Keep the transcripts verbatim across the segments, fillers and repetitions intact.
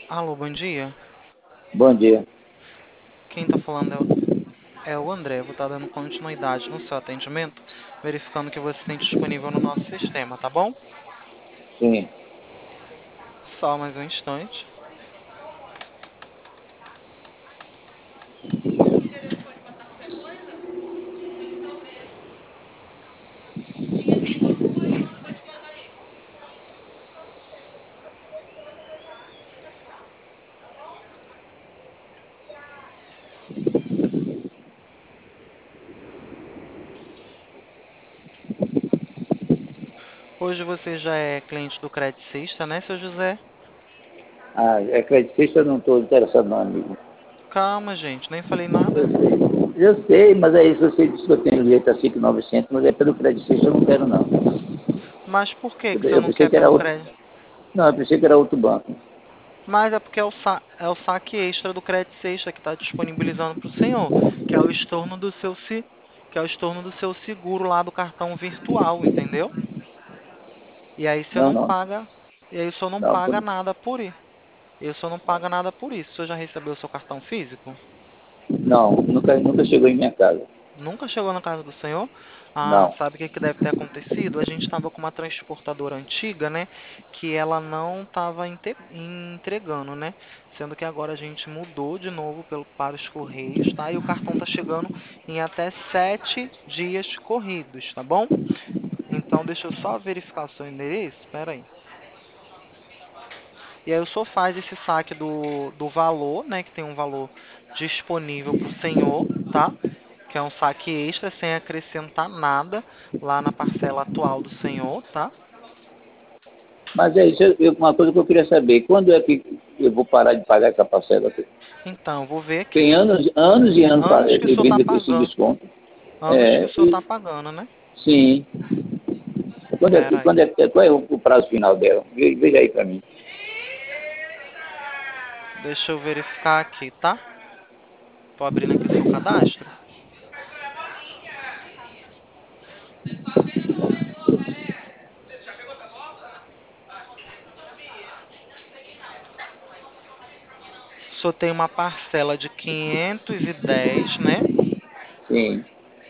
Alô, bom dia. Bom dia. Quem tá falando é o é o André. Vou estar dando continuidade no seu atendimento, verificando que você tem disponível no nosso sistema, tá bom? Sim. Só mais um instante. Hoje você já é cliente do Credit Sista, né, seu José? Ah, é creditista, eu não estou interessado não, amigo. Calma, gente, nem falei Eu nada. sei. Eu sei, mas é isso, você disse que eu tenho direito a cinco mil e novecentos, mas é pelo creditista, eu não quero não. Mas por que Eu, que você eu não pensei quer que era pelo outro. crédito? Não, eu pensei que era outro banco. Mas é porque é o, sa é o saque extra do Credit Sista que está disponibilizando para o senhor, que é o estorno do seu se que é o estorno do seu seguro lá do cartão virtual, entendeu? E aí você Não, não não. paga, e aí o senhor não Não, por... paga nada por isso. E o senhor não paga nada por isso. O senhor já recebeu o seu cartão físico? não, nunca, nunca chegou em minha casa. Nunca chegou na casa do senhor? Ah, Não. sabe o que que deve ter acontecido? A gente estava com uma transportadora antiga, né? Que ela não estava entregando, né? Sendo que agora a gente mudou de novo pelo, para os Correios, tá? E o cartão tá chegando em até sete dias corridos, tá bom? Então, deixa eu só verificar o seu endereço. Espera aí. E aí o senhor faz esse saque do, do valor, né? Que tem um valor disponível para o senhor, tá? Que é um saque extra sem acrescentar nada lá na parcela atual do senhor, tá? Mas é isso, eu- uma coisa que eu queria saber, quando é que eu vou parar de pagar essa parcela? Então, eu vou ver Tem aqui. anos, anos e anos para Anos que o senhor está vendo esse pagando. desconto. Anos que o É, senhor está e, pagando, né? sim. Quando é, Pera aí. quando é, qual é o, o prazo final dela? Ve- Veja aí para mim. Deixa eu verificar aqui, tá? Tô abrindo aqui o seu cadastro. O senhor tem uma parcela de quinhentos e dez, né? Sim.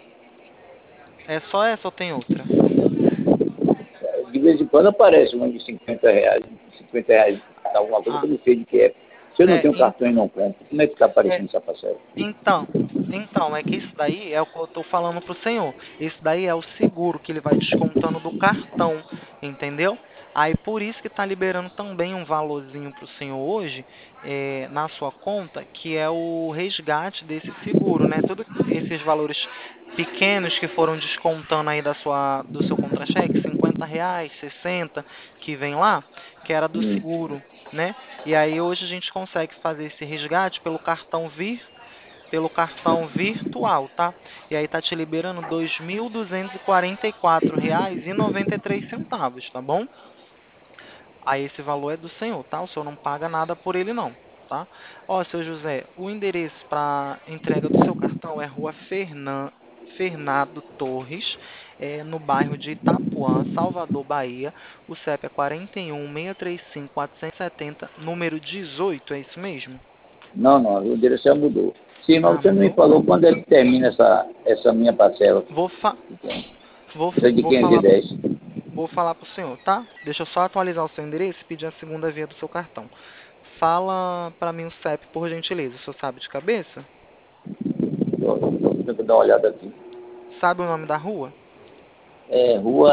É só essa ou tem outra? De vez em quando aparece um de cinquenta reais, cinquenta reais, alguma coisa que Ah, eu não sei de que é. Se eu não é, tenho cartão e então. não compro, como é que está É, aparecendo essa parcela? Então, então, é que isso daí é o que eu estou falando pro senhor. Isso daí é o seguro que ele vai descontando do cartão, entendeu? Aí por isso que está liberando também um valorzinho pro senhor hoje, é, na sua conta, que é o resgate desse seguro, né? Todos esses valores pequenos que foram descontando aí da sua, do seu contra-cheque, cinquenta reais, sessenta, que vem lá, que era do Hum. seguro, né? E aí hoje a gente consegue fazer esse resgate pelo cartão Vir, pelo cartão virtual, tá? E aí tá te liberando dois mil duzentos e quarenta e quatro reais e noventa e três centavos, tá bom? Aí esse valor é do senhor, tá? O senhor não paga nada por ele não, tá? Ó, seu José, o endereço para entrega do seu cartão é Rua Fernan Fernando Torres, é, no bairro de Itapuã, Salvador, Bahia. O C E P é quarenta e um, seiscentos e trinta e cinco, quatrocentos e setenta, número dezoito, é isso mesmo? Não, não, o endereço já mudou. Sim, mas Ah, você não me mudou? falou quando é que termina essa, essa minha parcela. Vou, fa Então, vou, essa de vou falar quinhentos e dez. Vou falar para o senhor, tá? Deixa eu só atualizar o seu endereço e pedir a segunda via do seu cartão. Fala para mim o C E P, por gentileza. O senhor sabe de cabeça? Deixa eu dar uma olhada aqui. Sabe o nome da rua? É, Rua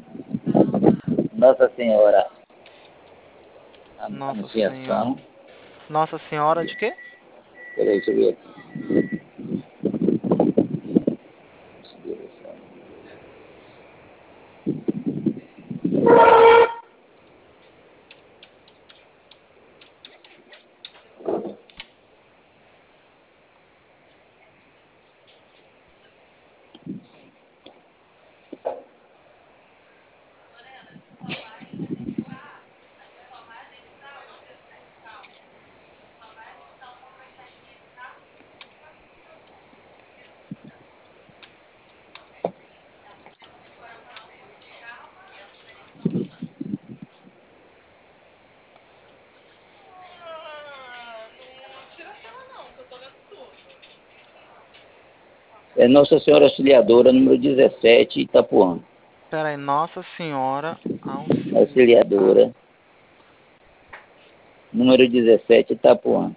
Nossa Senhora Nossa Senhora. Anunciação. Nossa Senhora de quê? Peraí, deixa eu ver aqui. É Nossa Senhora Auxiliadora, número dezessete, Itapuã. Pera aí, Nossa Senhora Auxiliar. Auxiliadora, número dezessete, Itapuã.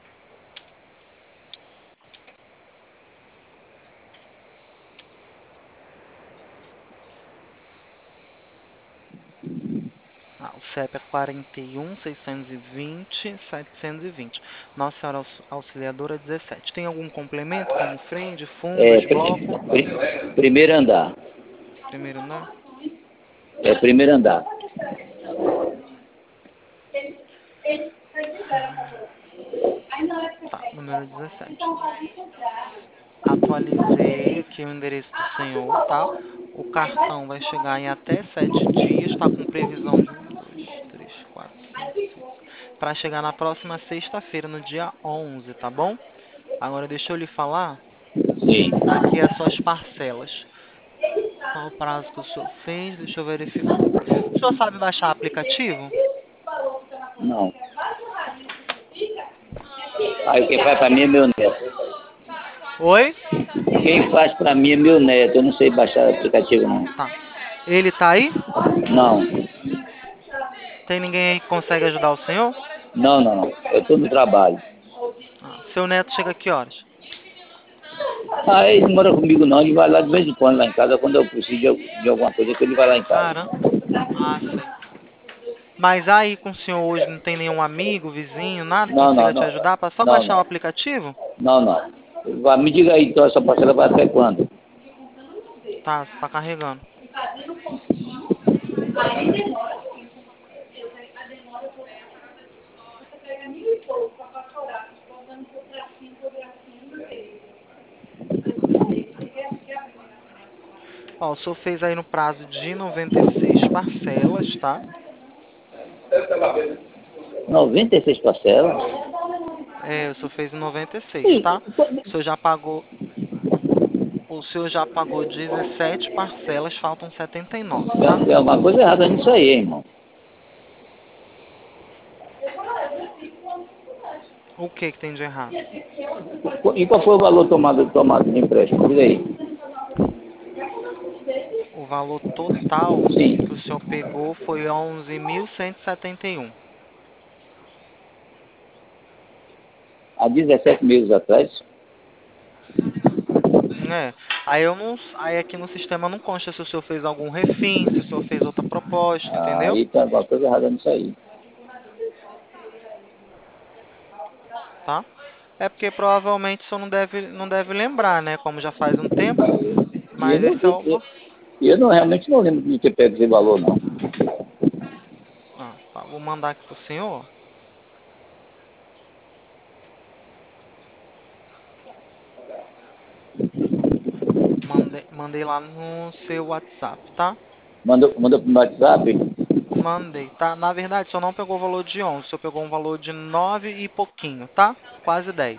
Ah, o C E P é quarenta e um, seiscentos e vinte, setecentos e vinte. Nossa Senhora Aux- Auxiliadora dezessete. Tem algum complemento, como frente, É, fundas, pri- bloco? pri- primeiro andar. Primeiro andar? É primeiro andar. Tá, número dezessete. Atualizei aqui o endereço do senhor, tá? O cartão vai chegar em até sete dias, tá com previsão de um, dois, três, quatro, cinco, seis. Para chegar na próxima sexta-feira, no dia onze, tá bom? Agora deixa eu lhe falar Sim. aqui as suas parcelas. Qual o prazo que o senhor fez? Deixa eu verificar. O senhor sabe baixar aplicativo? Não. Aí quem faz para mim é meu neto. Oi? Quem faz para mim é meu neto. Eu não sei baixar aplicativo, não. Tá. Ele tá aí? Não. Tem ninguém aí que consegue ajudar o senhor? Não, não, não. Eu estou no trabalho. Ah, seu neto chega a que horas? Ah, ele não mora comigo, não. Ele vai lá de vez em quando lá em casa. Quando eu preciso de, de alguma coisa, que ele vai lá em casa. Caramba. Ah, sei. Mas aí com o senhor hoje não tem nenhum amigo, vizinho, nada que Não, não, consiga te não. ajudar para só Não, baixar o não. aplicativo? Não, não. Vai, me diga aí, então, essa parcela vai até quando? Tá, tá carregando. Ó, o senhor fez aí no prazo de noventa e seis parcelas, tá? noventa e seis parcelas? É, o senhor fez em noventa e seis, Ih, tá? O senhor já pagou, o senhor já pagou dezessete parcelas, faltam setenta e nove, tá? tem alguma coisa errada nisso aí, hein, irmão. O que que tem de errado? E qual foi o valor tomado, tomado de empréstimo? Diga aí. O valor total que o Sim. senhor pegou foi onze mil cento e setenta e um. Há dezessete meses atrás. É. Aí eu não, aí aqui no sistema não consta se o senhor fez algum refim, se o senhor fez outra proposta, entendeu? Aí tem alguma coisa errada nisso aí. Tá? É porque provavelmente o senhor não deve, não deve lembrar, né? Como já faz um tempo, E eu, mas não, esse é eu, o. eu, eu não, realmente não lembro de ter pego esse valor, não. Ah, tá. Vou mandar aqui pro senhor. Mandei, mandei lá no seu WhatsApp, tá? Mandou, mandou pro meu WhatsApp? Mandei, tá? Na verdade, o senhor não pegou o valor de onze, o senhor pegou um valor de nove e pouquinho, tá? Quase dez.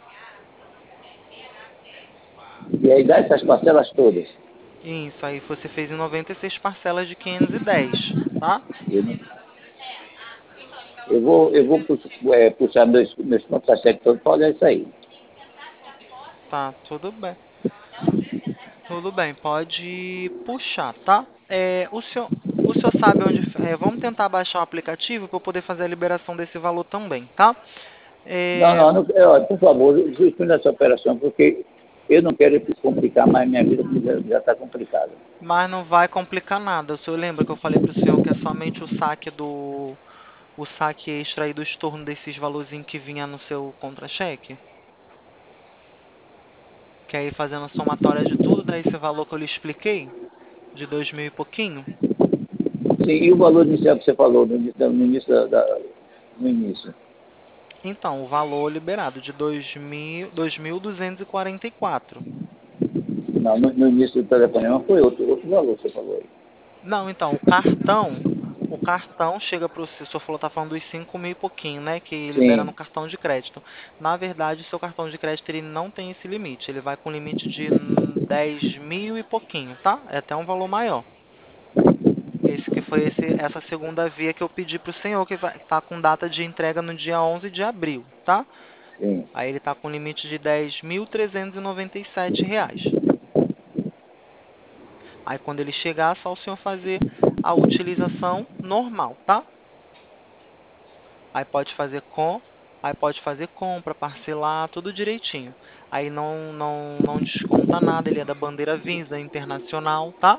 E aí dá essas parcelas todas. Isso, aí você fez em noventa e seis parcelas de quinhentos e dez, tá? Eu, não- eu vou, eu vou puxar, é, puxar meus, meus contra-cheques todos para olhar isso aí. Tá, tudo bem. Tudo bem, pode puxar, tá? É, o senhor, o senhor sabe onde. É, vamos tentar baixar o aplicativo para eu poder fazer a liberação desse valor também, tá? Não, É, não, não é, olha, por favor, suspenda essa operação, porque eu não quero complicar mais minha vida, porque já está complicada. mas não vai complicar nada. O senhor lembra que eu falei para o senhor que é somente o saque do. O saque extra aí do estorno desses valorzinhos que vinha no seu contra-cheque? Que aí fazendo a somatória de tudo, daí esse valor que eu lhe expliquei, de dois mil e pouquinho. Sim, e o valor inicial que você falou no início, no início, da, da- no início? Então, o valor liberado de dois mil, dois mil duzentos e quarenta e quatro. Não, no, no início do telefonema foi outro, outro valor que você falou aí. Não, então, o cartão, o cartão chega para o senhor, o senhor falou, tá falando dos cinco mil e pouquinho, né, que libera no Sim. cartão de crédito. Na verdade, o seu cartão de crédito ele não tem esse limite, ele vai com limite de hum, dez mil e pouquinho, tá? É até um valor maior. Esse que foi esse, essa segunda via que eu pedi para o senhor, que vai tá com data de entrega no dia onze de abril, tá? Sim. Aí ele está com limite de dez mil trezentos e noventa e sete reais. Aí quando ele chegar, é só o senhor fazer a utilização normal, tá? Aí pode fazer com, aí pode fazer compra, parcelar, tudo direitinho. Aí não, não, não desconta nada, ele é da bandeira Visa Internacional, tá?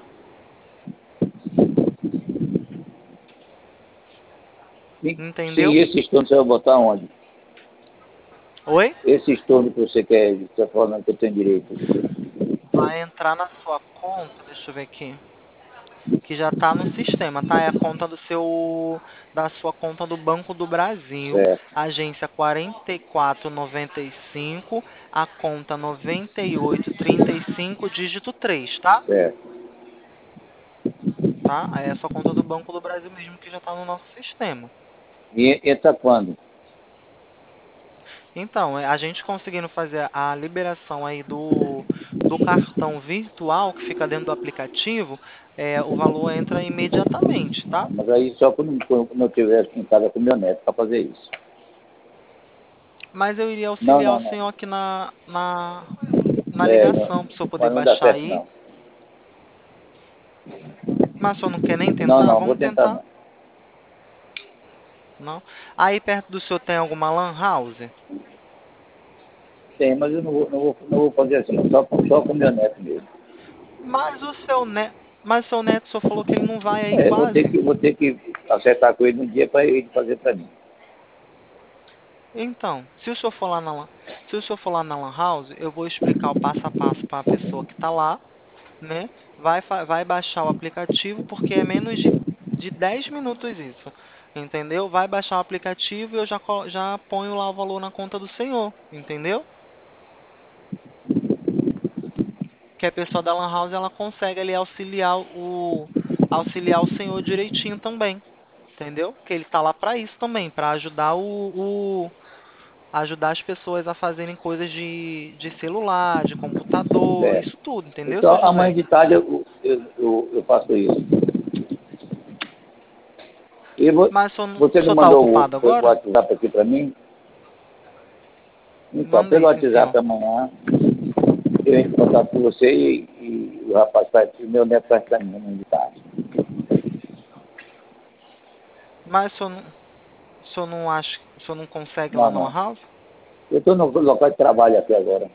Sim, sim, Entendeu? esse estorno você vai botar onde? Oi? Esse estorno que você quer, você está falando que eu tenho direito. Vai entrar na sua conta, deixa eu ver aqui, que já está no sistema, tá? É a conta do seu, da sua conta do Banco do Brasil, Certo, agência quarenta e quatro noventa e cinco, a conta noventa e oito trinta e cinco, dígito três, tá? certo. Tá? Aí é a sua conta do Banco do Brasil mesmo que já está no nosso sistema. E entra quando? Então, é, a gente conseguindo fazer a liberação aí do, do cartão virtual que fica dentro do aplicativo, é, o valor entra imediatamente, Ah, tá? mas aí só quando, quando eu estiver em casa com meu neto para fazer isso. Mas eu iria Não, auxiliar não, o não. senhor aqui na, na, na É, não, ligação, para o senhor poder mas não dá baixar certo aí. não. Mas o senhor não quer nem Não, tentar? não, vou Vamos tentar tentar. não. Não? Aí perto do senhor tem alguma lan house? Tem, mas eu não vou, não vou, não vou fazer assim, não. Só, com- só com meu neto mesmo. Mas o seu neto, mas o seu neto só falou que ele não vai aí É, eu vou ter quase. que, vou ter que acertar com ele um dia para ele fazer para mim. Então, se o senhor for lá na, lan- se o senhor for lá na lan house, eu vou explicar o passo a passo para a pessoa que está lá, né? Vai, fa- vai baixar o aplicativo, porque é menos de, de dez minutos isso, entendeu? Vai baixar o aplicativo e eu já, co- já ponho lá o valor na conta do senhor, entendeu? Que a pessoa da lan house, ela consegue ali auxiliar o, auxiliar o senhor direitinho também, entendeu? Que ele está lá para isso também, para ajudar o, o ajudar as pessoas a fazerem coisas de, de celular, de computador, Certo. isso tudo, entendeu, seu Então, amanhã José? de tarde eu, eu, eu, eu faço isso. E vo- Mas o senhor, não- você o não senhor está mandou o, ocupado o agora? WhatsApp aqui para mim? Então, pelo Mandei, sim, senhor. WhatsApp amanhã, eu entro em contato com você e, e o rapaz vai, o meu neto vai estar amanhã de tarde. Mas o senhor, não- o senhor não acha, o senhor não consegue lá Não, na Lan não. House? Eu estou no local de trabalho aqui agora.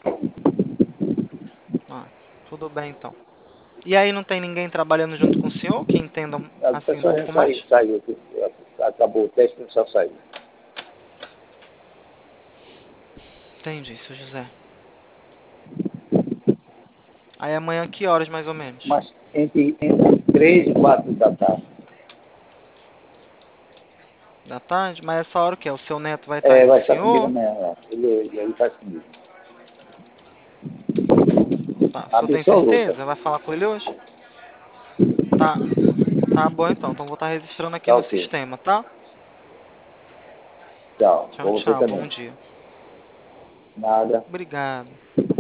Ah, tudo bem então. E aí não tem ninguém trabalhando junto com o senhor que entenda A assim um pessoa já pouco mais? saiu, saiu aqui. Acabou o teste, o pessoal saiu. Entendi, seu José. Aí amanhã que horas mais ou menos? Mas entre, entre três e quatro da tarde. Da tarde? Mas essa hora o que é? O seu neto vai estar É, aí com vai o estar comigo senhor? amanhã lá. Ele, ele, ele faz comigo. Tá. O senhor tem Absoluta. certeza? Vai falar com ele hoje? Tá. Tá bom então. Então vou estar registrando aqui Tá no ok. sistema, tá? Tchau. Tchau, Pra você tchau. Bom também. dia. Nada. Obrigado.